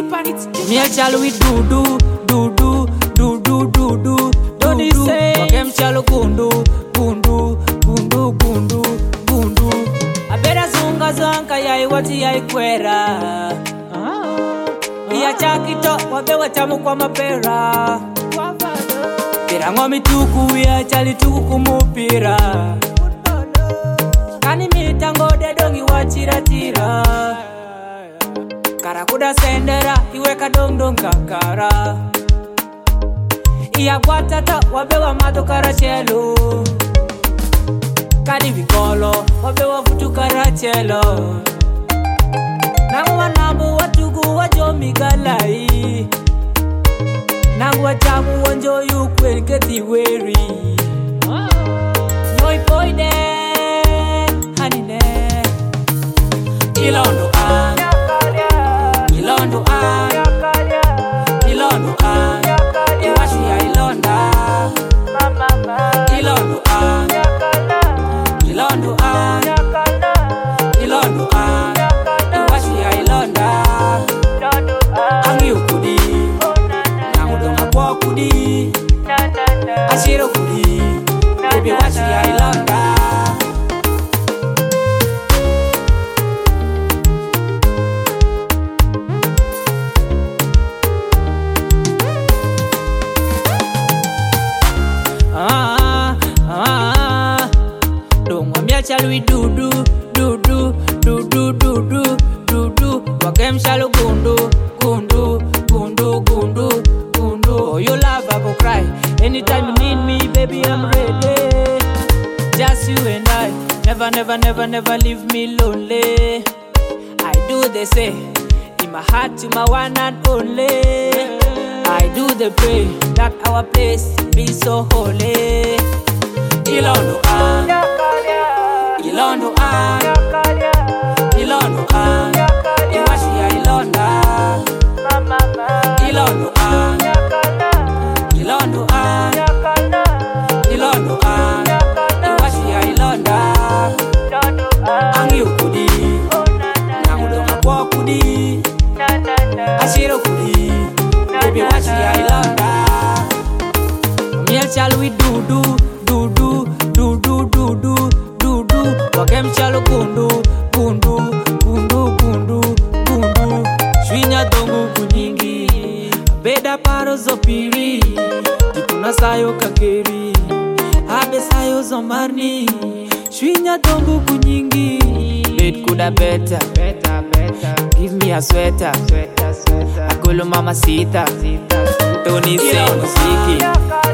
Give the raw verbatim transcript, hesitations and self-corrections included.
Me a chalo with do do do do do do do do. Don't you say? Wakem chalo gundu gundu gundu gundu gundu. Abera zunga zanka yai wati yai kwera. Iya chakito wabewa tamu kwa mapera. Pira ngomi tuku ya chali tuku kumupira. Kani mitango de dongi wachira tira. Karakuda sendera iweka dong dong kakara. Iya guatata wabewa mato karachelo. Kani vikolo wabewa futu karachelo. Nangu wanamu watugu wajomi galai. Nangu wachamu wanjo yukwe nketi weri. Noi poide hanine. Ilondo an Ilondo an Ilondo an Iwashi ya ilonda Ilondo an Ilondo an Ilondo an Iwashi ya ilonda Angi ukudi Nangudonga kwa kudi Ashiro kudi Baby washi ya ilonda. Ah, ah, don't want me a chalo we do do do do do do do do do do. Wakem chalo gundu gundu gundu gundu gundu. Oh, your love I go cry anytime you need me, baby I'm ready. Just you and I, never never never never leave me lonely. I do the say in my heart to my one and only. I do the pray that our place be so holy. Ilondo an Ilondo an Ilondo an Iwashi ya ilonda Ilondo an Ilondo an Ilondo an Iwashi ya ilonda Angi ukudi Nangudonga kwa kudi Ashiro kudi Baby washi ya ilonda. Me a chalo we do do do do do do do do do do. Wakem chalo gundu gundu gundu gundu gundu. Shwinya dongu kunyingi Beda paro zopiri Tipuna sayo kakeri Abe sayo zomarni Shwinya dongu kunyingi Bed kuda beta Beta beta Give me a sweater Sweater sweater Agolo mamacita Tony say musiki